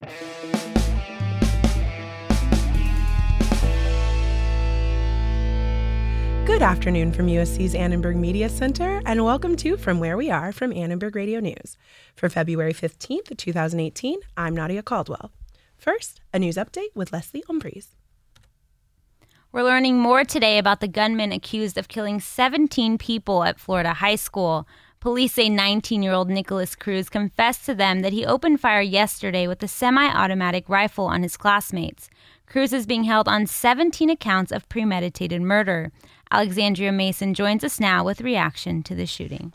Good afternoon from USC's Annenberg Media Center, and welcome to From Where We Are from Annenberg Radio News. For February 15th, 2018, I'm Nadia Caldwell. First, a news update with Leslie Umbries. We're learning more today about the gunman accused of killing 17 people at Florida High School. Police say 19-year-old Nicholas Cruz confessed to them that he opened fire yesterday with a semi-automatic rifle on his classmates. Cruz is being held on 17 accounts of premeditated murder. Alexandria Mason joins us now with reaction to the shooting.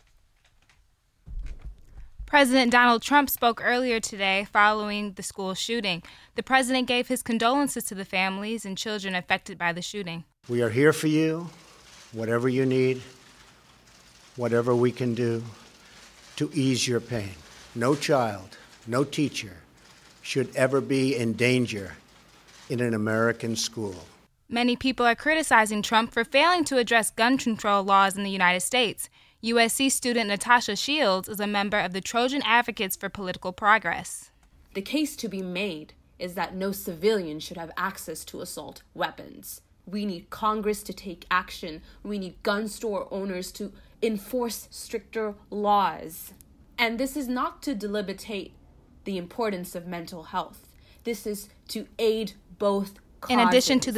President Donald Trump spoke earlier today following the school shooting. The president gave his condolences to the families and children affected by the shooting. We are here for you, whatever you need, whatever we can do to ease your pain. No child, no teacher should ever be in danger in an American school. Many people are criticizing Trump for failing to address gun control laws in the United States. USC student Natasha Shields is a member of the Trojan Advocates for Political Progress. The case to be made is that no civilian should have access to assault weapons. We need Congress to take action. We need gun store owners to enforce stricter laws. And this is not to delimitate the importance of mental health. This is to aid both causes. In addition to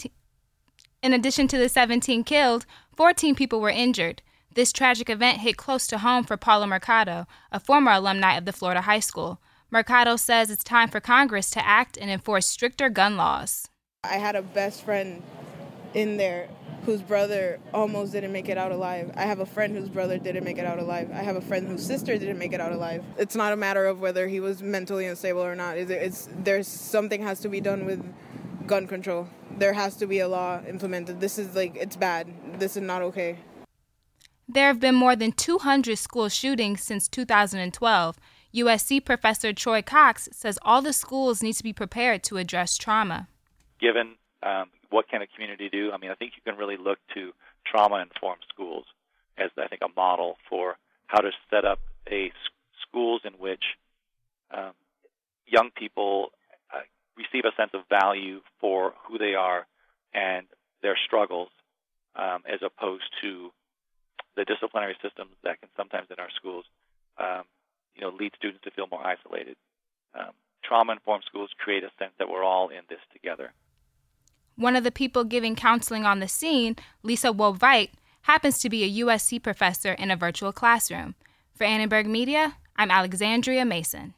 the 17 killed, 14 people were injured. This tragic event hit close to home for Paula Mercado, a former alumni of the Florida High School. Mercado says it's time for Congress to act and enforce stricter gun laws. I had a best friend in there whose brother almost didn't make it out alive. I have a friend whose brother didn't make it out alive. I have a friend whose sister didn't make it out alive. It's not a matter of whether he was mentally unstable or not. There's something has to be done with gun control. There has to be a law implemented. This is it's bad. This is not okay. There have been more than 200 school shootings since 2012. USC professor Troy Cox says all the schools need to be prepared to address trauma. Given what can a community do, I think you can really look to trauma-informed schools as, I think, a model for how to set up schools in which young people receive a sense of value for who they are and their struggles, as opposed to the disciplinary systems that can sometimes in our schools, lead students to feel more isolated. Trauma-informed schools create a sense that we're all in this together. One of the people giving counseling on the scene, Lisa Wob-Wright, happens to be a USC professor in a virtual classroom. For Annenberg Media, I'm Alexandria Mason.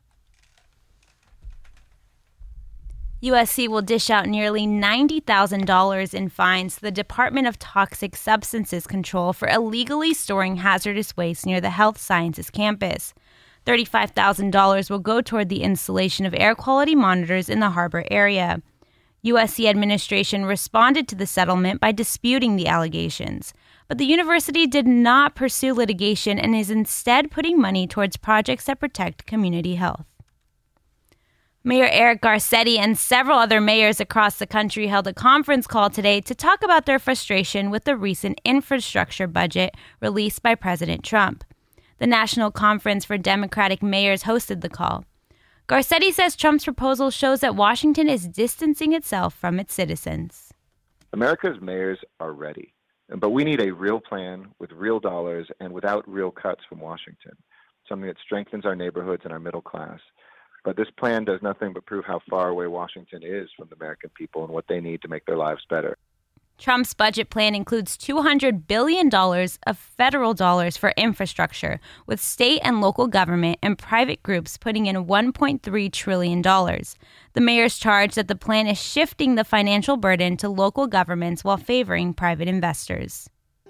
USC will dish out nearly $90,000 in fines to the Department of Toxic Substances Control for illegally storing hazardous waste near the Health Sciences campus. $35,000 will go toward the installation of air quality monitors in the harbor area. USC administration responded to the settlement by disputing the allegations, but the university did not pursue litigation and is instead putting money towards projects that protect community health. Mayor Eric Garcetti and several other mayors across the country held a conference call today to talk about their frustration with the recent infrastructure budget released by President Trump. The National Conference for Democratic Mayors hosted the call. Garcetti says Trump's proposal shows that Washington is distancing itself from its citizens. America's mayors are ready, but we need a real plan with real dollars and without real cuts from Washington, something that strengthens our neighborhoods and our middle class. But this plan does nothing but prove how far away Washington is from the American people and what they need to make their lives better. Trump's budget plan includes $200 billion of federal dollars for infrastructure, with state and local government and private groups putting in $1.3 trillion. The mayors charge that the plan is shifting the financial burden to local governments while favoring private investors.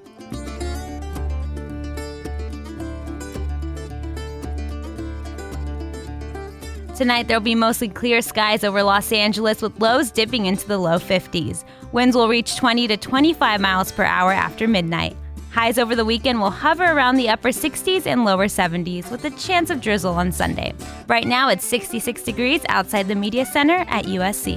Tonight, there will be mostly clear skies over Los Angeles with lows dipping into the low 50s. Winds will reach 20 to 25 miles per hour after midnight. Highs over the weekend will hover around the upper 60s and lower 70s with a chance of drizzle on Sunday. Right now, it's 66 degrees outside the Media Center at USC.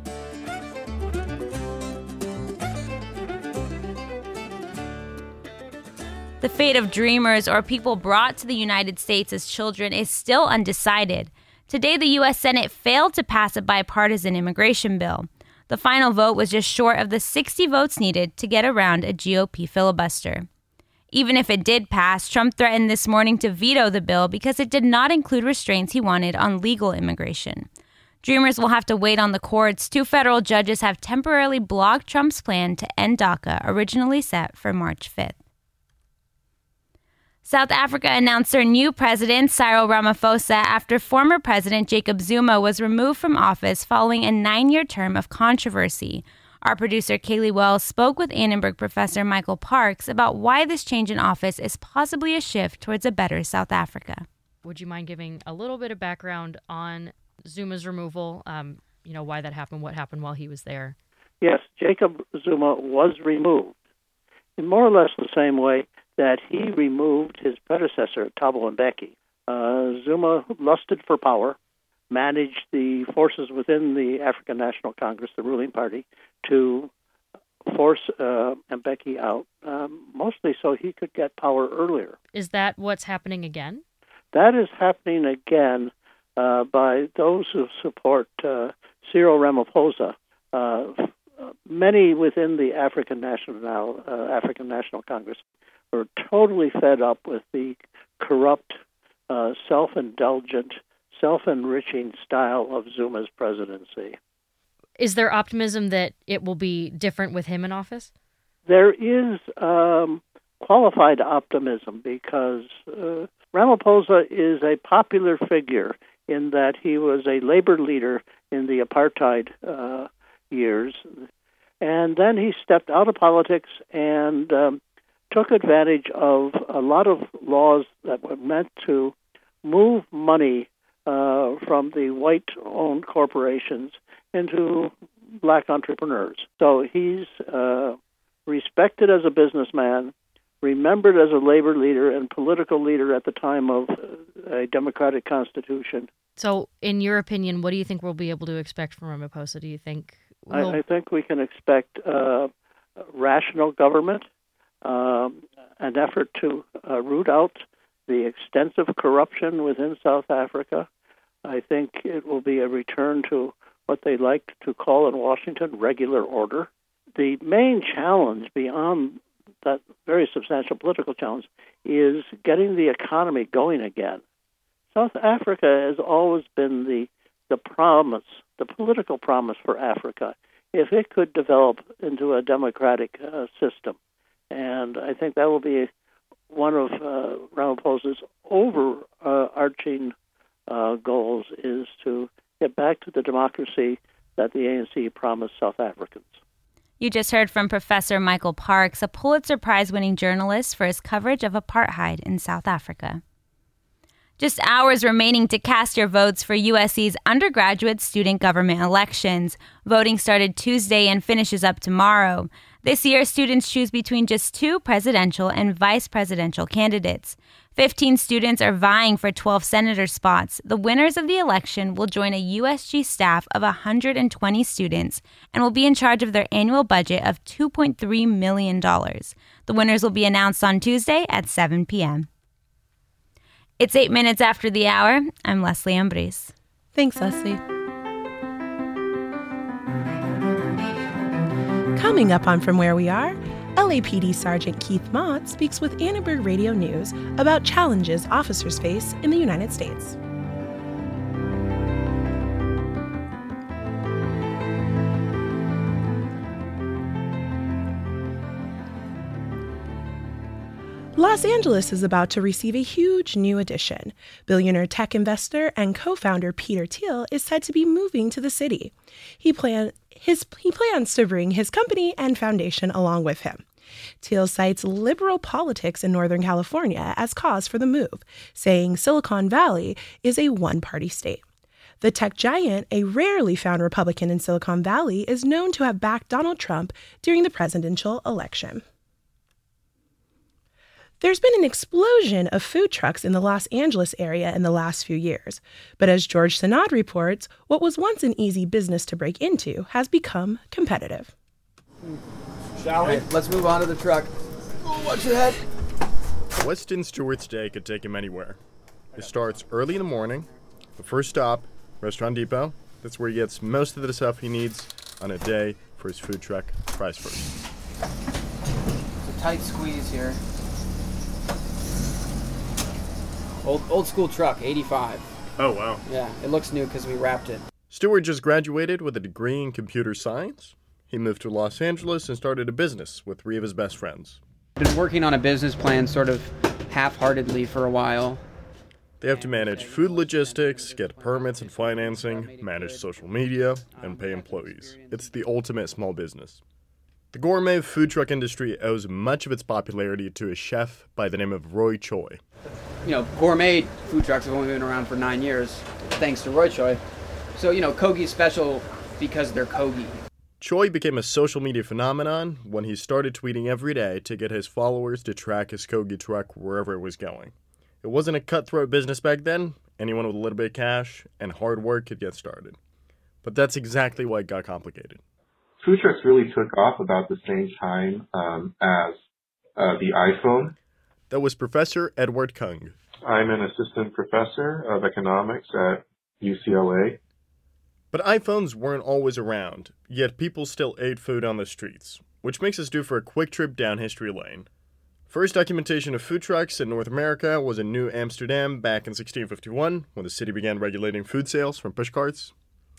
The fate of dreamers or people brought to the United States as children is still undecided. Today, the U.S. Senate failed to pass a bipartisan immigration bill. The final vote was just short of the 60 votes needed to get around a GOP filibuster. Even if it did pass, Trump threatened this morning to veto the bill because it did not include restraints he wanted on legal immigration. Dreamers will have to wait on the courts. 2 federal judges have temporarily blocked Trump's plan to end DACA, originally set for March 5th. South Africa announced their new president, Cyril Ramaphosa, after former President Jacob Zuma was removed from office following a 9-year term of controversy. Our producer, Kaylee Wells, spoke with Annenberg professor Michael Parks about why this change in office is possibly a shift towards a better South Africa. Would you mind giving a little bit of background on Zuma's removal, why that happened, what happened while he was there? Yes, Jacob Zuma was removed in more or less the same way that he removed his predecessor, Thabo Mbeki. Zuma lusted for power, managed the forces within the African National Congress, the ruling party, to force Mbeki out, mostly so he could get power earlier. Is that what's happening again? That is happening again by those who support Cyril Ramaphosa. Many within the African National Congress are totally fed up with the corrupt, self-indulgent, self-enriching style of Zuma's presidency. Is there optimism that it will be different with him in office? There is qualified optimism because Ramaphosa is a popular figure in that he was a labor leader in the apartheid years, and then he stepped out of politics and took advantage of a lot of laws that were meant to move money from the white-owned corporations into black entrepreneurs. So he's respected as a businessman, remembered as a labor leader and political leader at the time of a democratic constitution. So, in your opinion, what do you think we'll be able to expect from Ramaphosa? Do you think I think we can expect rational government, an effort to root out the extensive corruption within South Africa. I think it will be a return to what they like to call in Washington regular order. The main challenge beyond that very substantial political challenge is getting the economy going again. South Africa has always been the promise, the political promise for Africa, if it could develop into a democratic system. And I think that will be one of Ramaphosa's overarching goals, is to get back to the democracy that the ANC promised South Africans. You just heard from Professor Michael Parks, a Pulitzer Prize-winning journalist for his coverage of apartheid in South Africa. Just hours remaining to cast your votes for USC's undergraduate student government elections. Voting started Tuesday and finishes up tomorrow. This year, students choose between just 2 presidential and vice presidential candidates. 15 students are vying for 12 senator spots. The winners of the election will join a USG staff of 120 students and will be in charge of their annual budget of $2.3 million. The winners will be announced on Tuesday at 7 p.m. It's 8 minutes after the hour. I'm Leslie Ambrose. Thanks, Leslie. Coming up on From Where We Are, LAPD Sergeant Keith Mott speaks with Annenberg Radio News about challenges officers face in the United States. Los Angeles is about to receive a huge new addition. Billionaire tech investor and co-founder Peter Thiel is said to be moving to the city. He plans to bring his company and foundation along with him. Thiel cites liberal politics in Northern California as cause for the move, saying Silicon Valley is a one-party state. The tech giant, a rarely found Republican in Silicon Valley, is known to have backed Donald Trump during the presidential election. There's been an explosion of food trucks in the Los Angeles area in the last few years. But as George Sanad reports, what was once an easy business to break into has become competitive. Shall we? Let's move on to the truck. Oh, watch your head. Weston Stewart's day could take him anywhere. It starts early in the morning, The first stop, Restaurant Depot. That's where he gets most of the stuff he needs on a day for his food truck, Fries First. It's a tight squeeze here. Old school truck, 85. Oh, wow. Yeah, it looks new because we wrapped it. Stewart just graduated with a degree in computer science. He moved to Los Angeles and started a business with 3 of his best friends. I've been working on a business plan sort of half-heartedly for a while. They have to manage food logistics, get permits and financing, manage social media, and pay employees. It's the ultimate small business. The gourmet food truck industry owes much of its popularity to a chef by the name of Roy Choi. You know, gourmet food trucks have only been around for 9 years, thanks to Roy Choi. So, you know, Kogi's special because they're Kogi. Choi became a social media phenomenon when he started tweeting every day to get his followers to track his Kogi truck wherever it was going. It wasn't a cutthroat business back then. Anyone with a little bit of cash and hard work could get started. But that's exactly why it got complicated. Food trucks really took off about the same time as the iPhone. That was Professor Edward Kung. I'm an assistant professor of economics at UCLA. But iPhones weren't always around, yet people still ate food on the streets, which makes us due for a quick trip down history lane. First documentation of food trucks in North America was in New Amsterdam back in 1651, when the city began regulating food sales from pushcarts.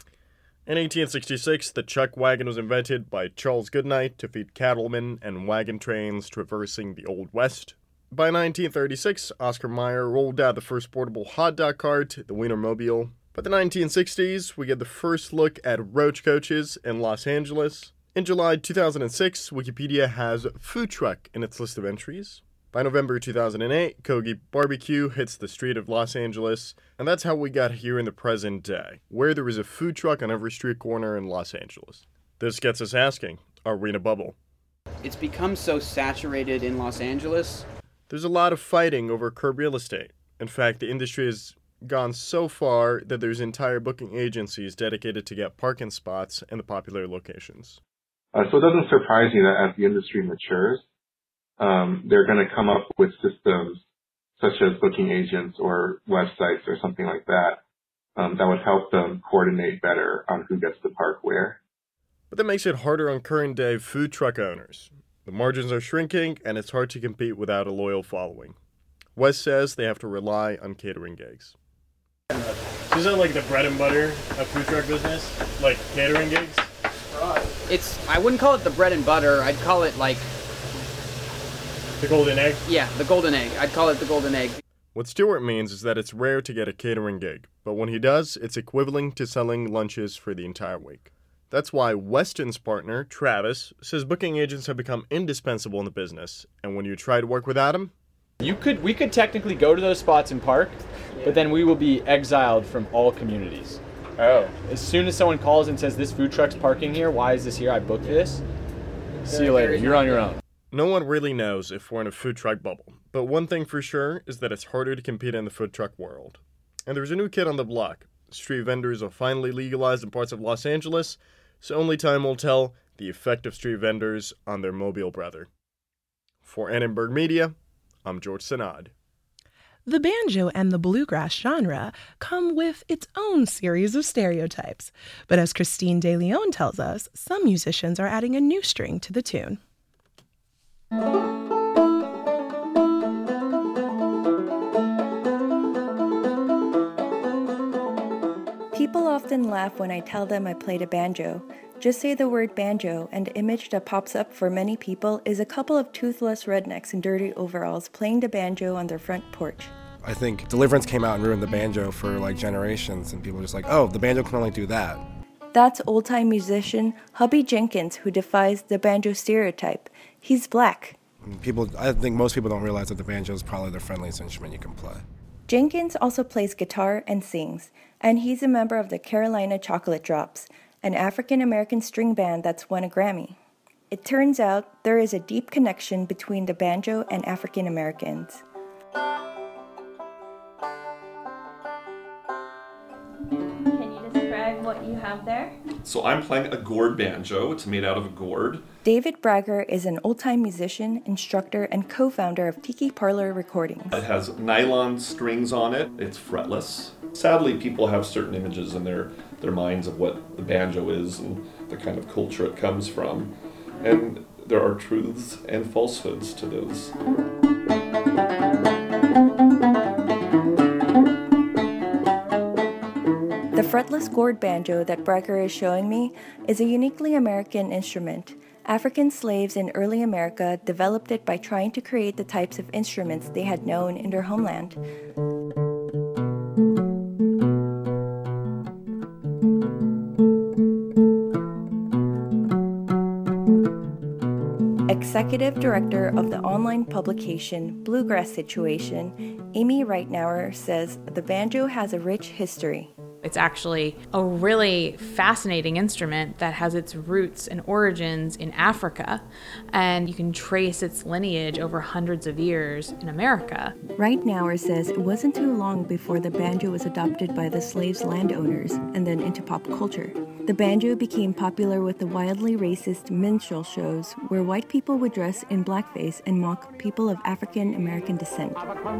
In 1866, the chuck wagon was invented by Charles Goodnight to feed cattlemen and wagon trains traversing the Old West. By 1936, Oscar Mayer rolled out the first portable hot dog cart, the Wienermobile. By the 1960s, we get the first look at roach coaches in Los Angeles. In July 2006, Wikipedia has food truck in its list of entries. By November 2008, Kogi Barbecue hits the street of Los Angeles, and that's how we got here in the present day, where there is a food truck on every street corner in Los Angeles. This gets us asking, are we in a bubble? It's become so saturated in Los Angeles. There's a lot of fighting over curb real estate. In fact, the industry has gone so far that there's entire booking agencies dedicated to get parking spots in the popular locations. So it doesn't surprise me that as the industry matures, they're going to come up with systems such as booking agents or websites or something like that that would help them coordinate better on who gets to park where. But that makes it harder on current-day food truck owners. The margins are shrinking, and it's hard to compete without a loyal following. Wes says they have to rely on catering gigs. Is that like the bread and butter of food truck business? Like catering gigs? I wouldn't call it the bread and butter. I'd call it like... The golden egg? Yeah, the golden egg. I'd call it the golden egg. What Stewart means is that it's rare to get a catering gig, but when he does, it's equivalent to selling lunches for the entire week. That's why Weston's partner, Travis, says booking agents have become indispensable in the business, and when you try to work without them... We could technically go to those spots and park, but then we will be exiled from all communities. Oh. As soon as someone calls and says, this food truck's parking here, why is this here? I booked this. See you later. You're on your own. No one really knows if we're in a food truck bubble, but one thing for sure is that it's harder to compete in the food truck world. And there's a new kid on the block. Street vendors are finally legalized in parts of Los Angeles, so only time will tell the effect of street vendors on their mobile brother. For Annenberg Media, I'm George Sanad. The banjo and the bluegrass genre come with its own series of stereotypes. But as Christine De Leon tells us, some musicians are adding a new string to the tune. People often laugh when I tell them I played a banjo. Just say the word banjo, and the image that pops up for many people is a couple of toothless rednecks in dirty overalls playing the banjo on their front porch. I think Deliverance came out and ruined the banjo for generations, and people are just like, oh, the banjo can only do that. That's old-time musician Hubby Jenkins, who defies the banjo stereotype. He's black. I think most people don't realize that the banjo is probably the friendliest instrument you can play. Jenkins also plays guitar and sings, and he's a member of the Carolina Chocolate Drops, an African-American string band that's won a Grammy. It turns out there is a deep connection between the banjo and African Americans. Can you describe what you have there? So I'm playing a gourd banjo. It's made out of a gourd. David Bragger is an old-time musician, instructor, and co-founder of Tiki Parlor Recordings. It has nylon strings on it. It's fretless. Sadly, people have certain images in their minds of what the banjo is and the kind of culture it comes from. And there are truths and falsehoods to those. The fretless gourd banjo that Brecker is showing me is a uniquely American instrument. African slaves in early America developed it by trying to create the types of instruments they had known in their homeland. Executive director of the online publication Bluegrass Situation, Amy Reitnauer, says the banjo has a rich history. It's actually a really fascinating instrument that has its roots and origins in Africa, and you can trace its lineage over hundreds of years in America. Reitnauer says it wasn't too long before the banjo was adopted by the slaves' landowners and then into pop culture. The banjo became popular with the wildly racist minstrel shows where white people would dress in blackface and mock people of African American descent.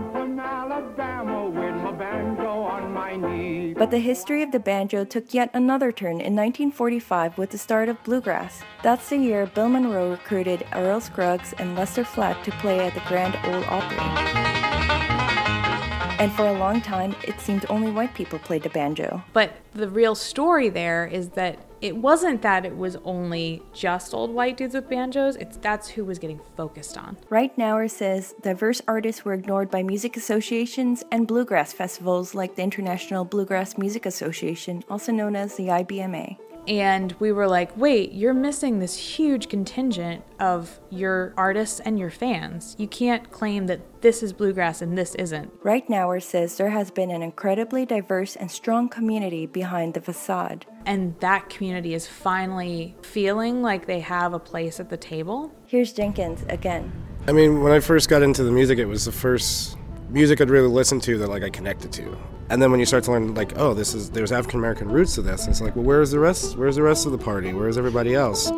But the history of the banjo took yet another turn in 1945 with the start of bluegrass. That's the year Bill Monroe recruited Earl Scruggs and Lester Flatt to play at the Grand Ole Opry. And for a long time, it seemed only white people played the banjo. But the real story there is that it wasn't that it was only just old white dudes with banjos, that's who was getting focused on. Reitnauer says diverse artists were ignored by music associations and bluegrass festivals like the International Bluegrass Music Association, also known as the IBMA. And we were like, wait, you're missing this huge contingent of your artists and your fans. You can't claim that this is bluegrass and this isn't. Reitnauer says there has been an incredibly diverse and strong community behind the facade. And that community is finally feeling like they have a place at the table. Here's Jenkins again. I mean, when I first got into the music, it was the first music I'd really listened to that I connected to. And then when you start to learn there's African American roots to this, it's like, well, where's the rest of the party? Where's everybody else?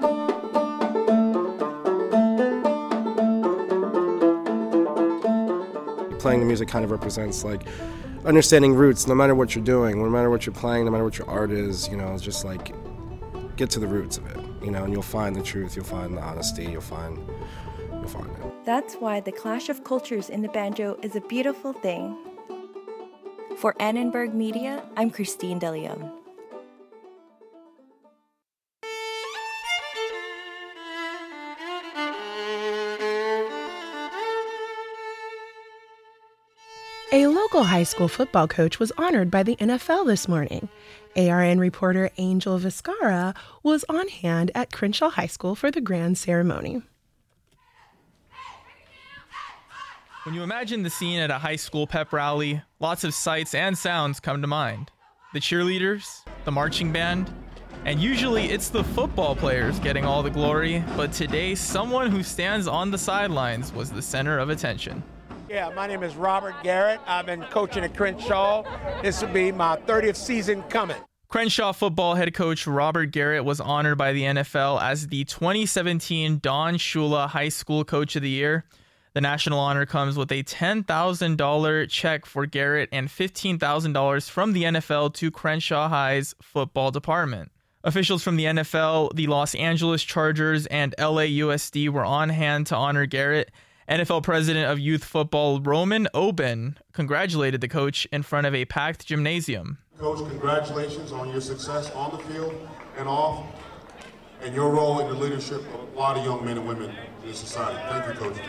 Playing the music kind of represents understanding roots, no matter what you're doing, no matter what you're playing, no matter what your art is, it's just get to the roots of it, and you'll find the truth, you'll find the honesty, you'll find it. That's why the clash of cultures in the banjo is a beautiful thing. For Annenberg Media, I'm Christine DeLeon. A local high school football coach was honored by the NFL this morning. ARN reporter Angel Vizcarra was on hand at Crenshaw High School for the grand ceremony. When you imagine the scene at a high school pep rally, lots of sights and sounds come to mind. The cheerleaders, the marching band, and usually it's the football players getting all the glory, but today someone who stands on the sidelines was the center of attention. Yeah, my name is Robert Garrett. I've been coaching at Crenshaw. This will be my 30th season coming. Crenshaw football head coach Robert Garrett was honored by the NFL as the 2017 Don Shula High School Coach of the Year. The national honor comes with a $10,000 check for Garrett and $15,000 from the NFL to Crenshaw High's football department. Officials from the NFL, the Los Angeles Chargers, and LAUSD were on hand to honor Garrett. NFL President of Youth Football Roman Oben congratulated the coach in front of a packed gymnasium. Coach, congratulations on your success on the field and off, and your role in the leadership of a lot of young men and women in society. Thank you, Coach.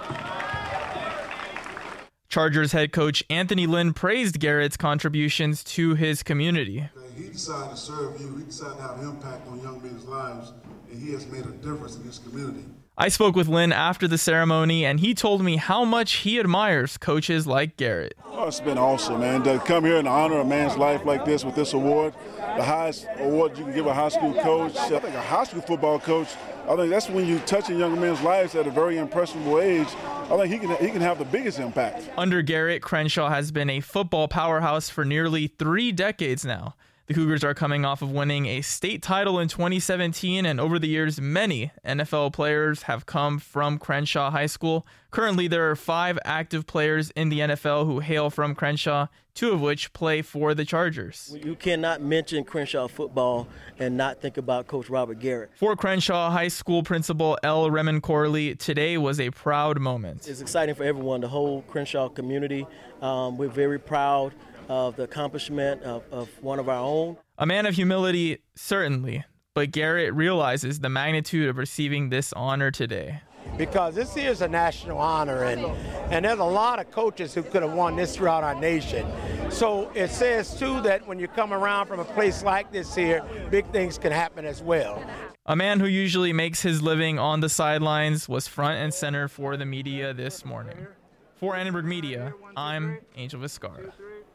Chargers head coach Anthony Lynn praised Garrett's contributions to his community. He decided to serve you. He decided to have an impact on young men's lives, and he has made a difference in his community. I spoke with Lynn after the ceremony, and he told me how much he admires coaches like Garrett. Oh, it's been awesome, man. To come here and honor a man's life like this with this award, the highest award you can give a high school coach. I think a high school football coach, I think that's when you're touching young men's lives at a very impressionable age. I think he can have the biggest impact. Under Garrett, Crenshaw has been a football powerhouse for nearly 3 decades now. The Cougars are coming off of winning a state title in 2017, and over the years, many NFL players have come from Crenshaw High School. Currently, there are 5 active players in the NFL who hail from Crenshaw, 2 of which play for the Chargers. You cannot mention Crenshaw football and not think about Coach Robert Garrett. For Crenshaw High School principal L. Remen Corley, today was a proud moment. It's exciting for everyone, the whole Crenshaw community. We're very proud of the accomplishment of one of our own. A man of humility, certainly, but Garrett realizes the magnitude of receiving this honor today. Because this is a national honor, and there's a lot of coaches who could have won this throughout our nation. So it says, too, that when you come around from a place like this here, big things can happen as well. A man who usually makes his living on the sidelines was front and center for the media this morning. For Annenberg Media, I'm Angel Vizcarra.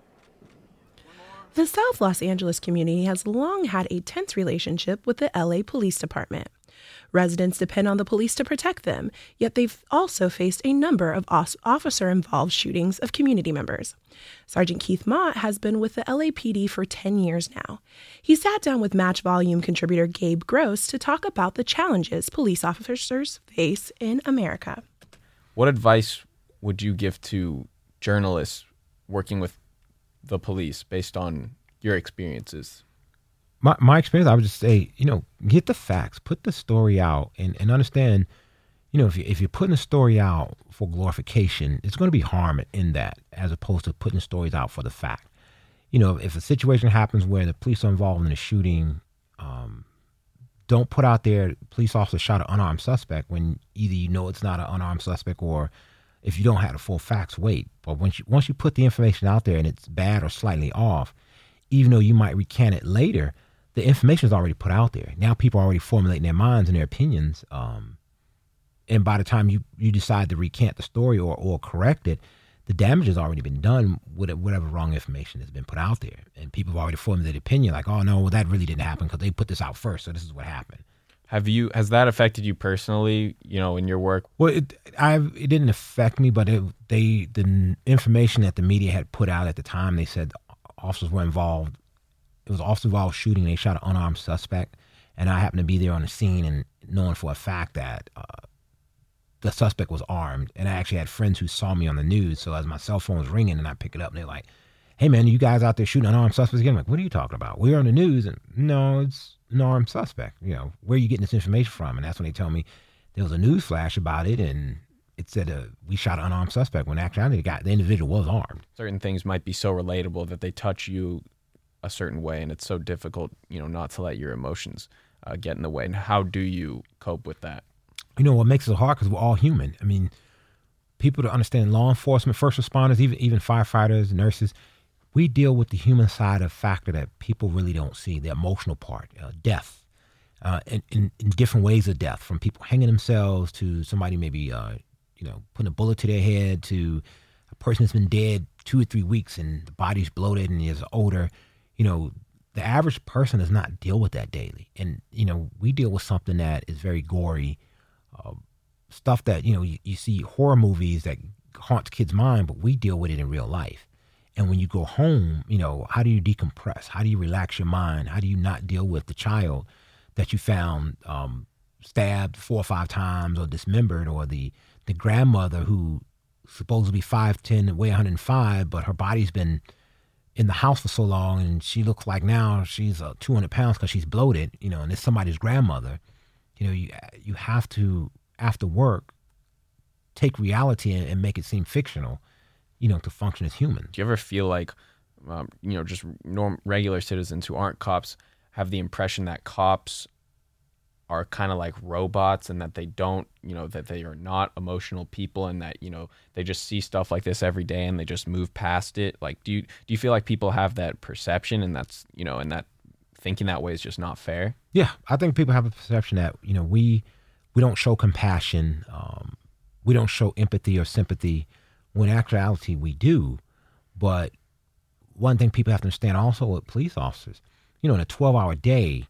The South Los Angeles community has long had a tense relationship with the LA Police Department. Residents depend on the police to protect them, yet they've also faced a number of officer-involved shootings of community members. Sergeant Keith Mott has been with the LAPD for 10 years now. He sat down with Match Volume contributor Gabe Gross to talk about the challenges police officers face in America. What advice would you give to journalists working with the police based on your experiences? My experience, I would just say, get the facts, put the story out, and understand, if you're putting a story out for glorification, it's going to be harm in that, as opposed to putting stories out for the fact. If a situation happens where the police are involved in a shooting, don't put out there, police officer shot an unarmed suspect, when either it's not an unarmed suspect, or if you don't have the full facts, wait. But once you put the information out there and it's bad or slightly off, even though you might recant it later, the information is already put out there. Now people are already formulating their minds and their opinions. And by the time you decide to recant the story or correct it, the damage has already been done with whatever wrong information has been put out there. And people have already formed their opinion like, oh, no, well, that really didn't happen because they put this out first, so this is what happened. Has that affected you personally, in your work? Well, it didn't affect me, but the information that the media had put out at the time, they said officers were involved. It was officer involved shooting. They shot an unarmed suspect, and I happened to be there on the scene and knowing for a fact that the suspect was armed. And I actually had friends who saw me on the news. So as my cell phone was ringing and I pick it up, and they're like, "Hey man, you guys out there shooting unarmed suspects again?" I'm like, "What are you talking about? We're on the news." And no, it's an armed suspect. Where are you getting this information from? And that's when they tell me there was a news flash about it, and it said we shot an unarmed suspect, when actually the individual was armed. Certain things might be so relatable that they touch you a certain way, and it's so difficult, not to let your emotions get in the way. And how do you cope with that? What makes it hard, because we're all human. I mean, people to understand, law enforcement, first responders, even firefighters, nurses, we deal with the human side of factor that people really don't see, the emotional part, death, in different ways of death, from people hanging themselves to somebody maybe, putting a bullet to their head, to a person that's been dead 2 or 3 weeks and the body's bloated and is odor. The average person does not deal with that daily. And, we deal with something that is very gory, stuff that, you see horror movies that haunts kids' mind, but we deal with it in real life. And when you go home, how do you decompress? How do you relax your mind? How do you not deal with the child that you found stabbed 4 or 5 times or dismembered, or the grandmother who supposed to be 5'10" and weigh 105, but her body's been in the house for so long and she looks like now she's 200 pounds because she's bloated, and it's somebody's grandmother. You have to, after work, take reality and make it seem fictional, to function as human. Do you ever feel like, just regular citizens who aren't cops have the impression that cops are kind of like robots, and that they don't, that they are not emotional people, and that, they just see stuff like this every day and they just move past it? Like, do you feel like people have that perception, and that's, and that thinking that way is just not fair? Yeah, I think people have a perception that, we don't show compassion, we don't show empathy or sympathy, when in actuality we do. But one thing people have to understand also with police officers, in a 12-hour day,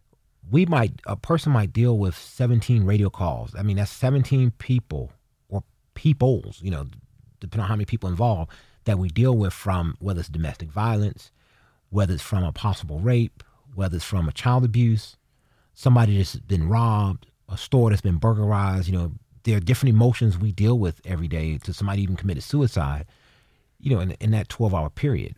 a person might deal with 17 radio calls. I mean, that's 17 people or peoples, depending on how many people involved, that we deal with, from whether it's domestic violence, whether it's from a possible rape, whether it's from a child abuse, somebody that's been robbed, a store that's been burglarized. There are different emotions we deal with every day to somebody even committed suicide, in that 12-hour period.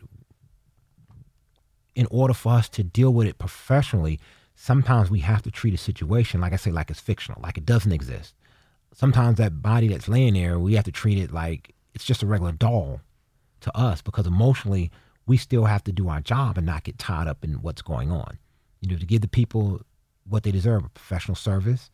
In order for us to deal with it professionally, sometimes we have to treat a situation, like I say, like it's fictional, like it doesn't exist. Sometimes that body that's laying there, we have to treat it like it's just a regular doll to us, because emotionally, we still have to do our job and not get tied up in what's going on. To give the people what they deserve, a professional service,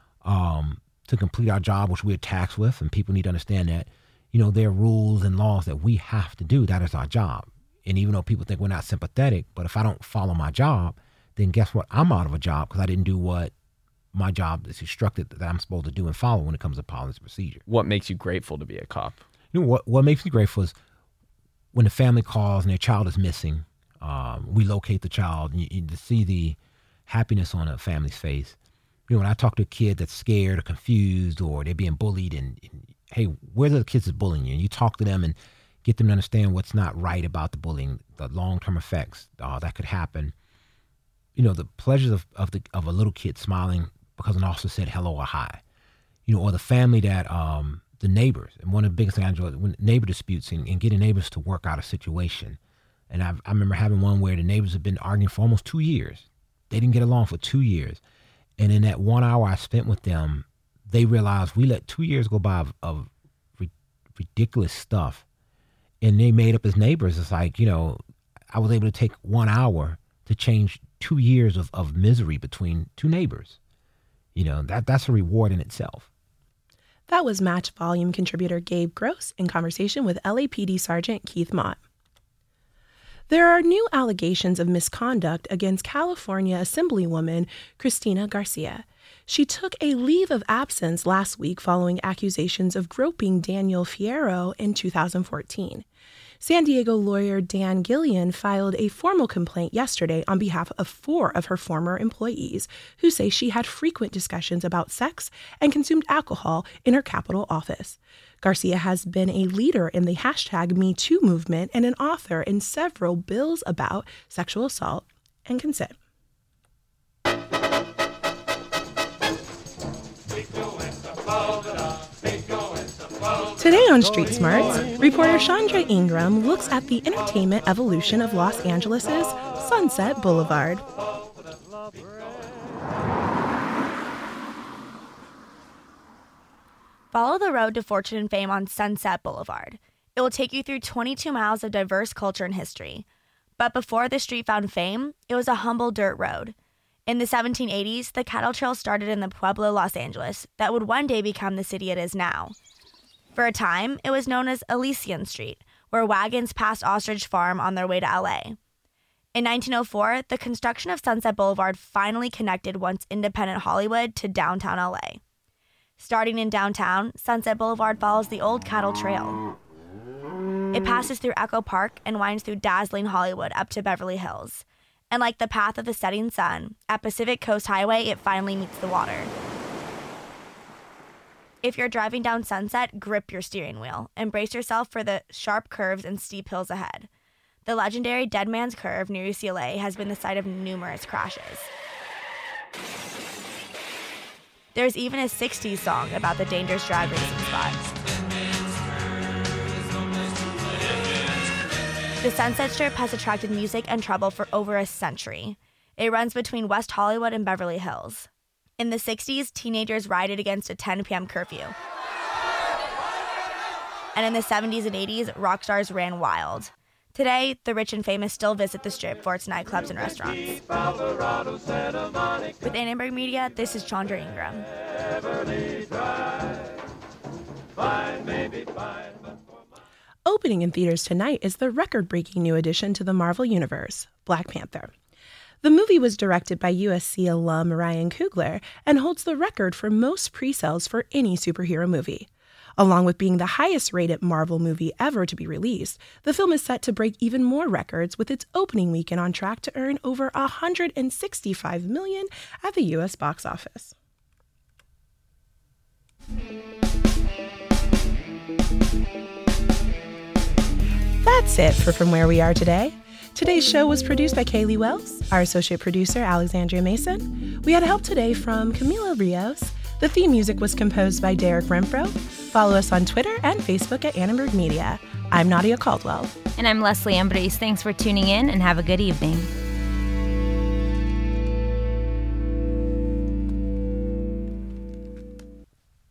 to complete our job, which we're tasked with, and people need to understand that, there are rules and laws that we have to do. That is our job. And even though people think we're not sympathetic, but if I don't follow my job, then guess what? I'm out of a job because I didn't do what my job is instructed that I'm supposed to do and follow when it comes to policy and procedure. What makes you grateful to be a cop? What makes me grateful is when the family calls and their child is missing, we locate the child, and you to see the happiness on a family's face. When I talk to a kid that's scared or confused or they're being bullied, and hey, where are the kids that's bullying you? And you talk to them and get them to understand what's not right about the bullying, the long-term effects that could happen. The pleasures of a little kid smiling because an officer said hello or hi. Or the family that, the neighbors. And one of the biggest things I enjoy, when neighbor disputes and getting neighbors to work out a situation. And I remember having one where the neighbors have been arguing for almost 2 years. They didn't get along for 2 years. And in that 1 hour I spent with them, they realized we let 2 years go by of ridiculous stuff. And they made up as neighbors. It's like, I was able to take 1 hour to change 2 years of misery between two neighbors. That's a reward in itself. That was Match Volume contributor Gabe Gross in conversation with LAPD Sergeant Keith Mott. There are new allegations of misconduct against California Assemblywoman Cristina Garcia. She took a leave of absence last week following accusations of groping Daniel Fierro in 2014. San Diego lawyer Dan Gillian filed a formal complaint yesterday on behalf of 4 of her former employees who say she had frequent discussions about sex and consumed alcohol in her Capitol office. Garcia has been a leader in the #MeToo movement and an author in several bills about sexual assault and consent. Today on Street Smarts, reporter Chandra Ingram looks at the entertainment evolution of Los Angeles' Sunset Boulevard. Follow the road to fortune and fame on Sunset Boulevard. It will take you through 22 miles of diverse culture and history. But before the street found fame, it was a humble dirt road. In the 1780s, the cattle trail started in the Pueblo, Los Angeles, that would one day become the city it is now. For a time, it was known as Elysian Street, where wagons passed Ostrich Farm on their way to LA. In 1904, the construction of Sunset Boulevard finally connected once independent Hollywood to downtown LA. Starting in downtown, Sunset Boulevard follows the old cattle trail. It passes through Echo Park and winds through dazzling Hollywood up to Beverly Hills. And like the path of the setting sun, at Pacific Coast Highway, it finally meets the water. If you're driving down Sunset, grip your steering wheel and brace yourself for the sharp curves and steep hills ahead. The legendary Dead Man's Curve near UCLA has been the site of numerous crashes. There's even a 60s song about the dangerous drag racing spot. The Sunset Strip has attracted music and trouble for over a century. It runs between West Hollywood and Beverly Hills. In the 60s, teenagers rioted against a 10 p.m. curfew. And in the 70s and 80s, rock stars ran wild. Today, the rich and famous still visit the Strip for its nightclubs and restaurants. With Annenberg Media, this is Chandra Ingram. Opening in theaters tonight is the record-breaking new addition to the Marvel Universe, Black Panther. The movie was directed by USC alum Ryan Coogler and holds the record for most pre-sales for any superhero movie. Along with being the highest-rated Marvel movie ever to be released, the film is set to break even more records with its opening weekend on track to earn over $165 million at the U.S. box office. That's it for From Where We Are Today. Today's show was produced by Kaylee Wells, our associate producer, Alexandria Mason. We had help today from Camila Rios. The theme music was composed by Derek Renfro. Follow us on Twitter and Facebook at Annenberg Media. I'm Nadia Caldwell. And I'm Leslie Ambrose. Thanks for tuning in and have a good evening.